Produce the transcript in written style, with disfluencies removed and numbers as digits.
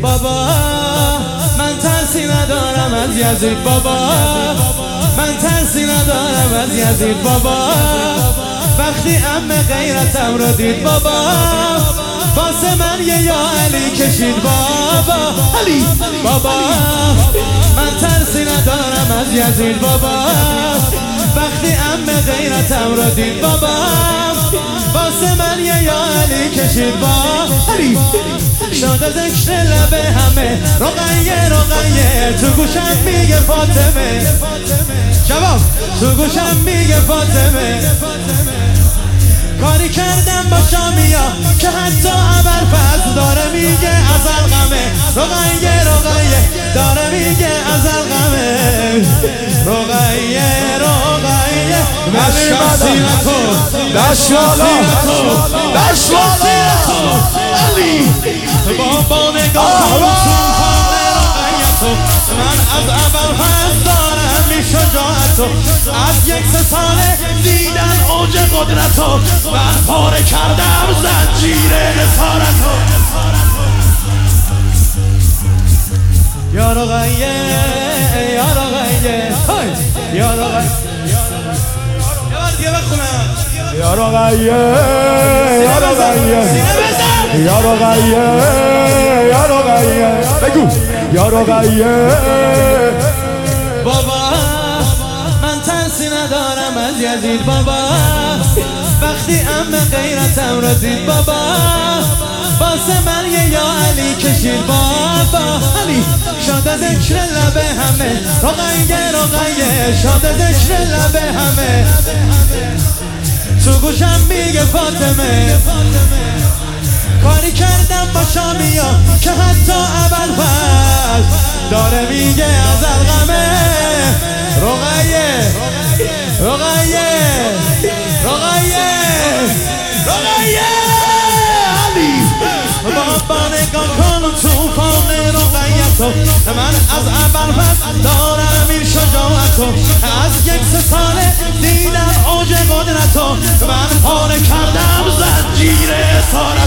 بابا من ترسی ندارم از یزید بابا، من ترسی ندارم از یزید بابا. وقتی عمه غیرتم رو دید بابا، واسه من یه یا علی کشید بابا. علی بابا من ترسی ندارم از یزید بابا، وقتی عمه غیرتم رو دید بابا، واسه من یه یا علی کشید بابا. علی شده ذکر لبه همه، رقیه رقیه تو گوشم میگه فاطمه. جواب تو گوشم میگه فاطمه. کاری کردم با شامیا که حتی ابوالفضل داره میگه ازل غمه. رقیه رقیه داره میگه ازل غمه. رقیه رقیه بشکسیرتو بشکسیرتو علی بابا نگاه کن توفان رقیتو. من از ابوالفضل دارم شجاعتو، از یک سه ساله دیدن اوج قدرتو. من پاره کردم زنجیر اسارتو. یا رقیه یا رقیه یا رقیه یه بخونم. یا رقیه یا رقیه یا رقیه یا رقیه بگو یا رقیه. بابا من ترسی ندارم از یزید بابا، وقتی عمه غیرتم رو دید بابا، واسه من یه یا علی کشید بابا. علی شده ذکر لبه همه، رقیه رقیه شده ذکر لبه همه. تو گوشم میگه فاطمه. کاری کردم با شامیا که حتی ابوالفضل داره میگه ازل غمه. رقیه رقیه رقیه رقیه علی بابا نگاه کن توفان رقیتو. من از ابوالفضل دارم این شجاعتو، از یک سه ساله دیدم اوج قدرتو. من پاره کردم زنجیر اسارتو.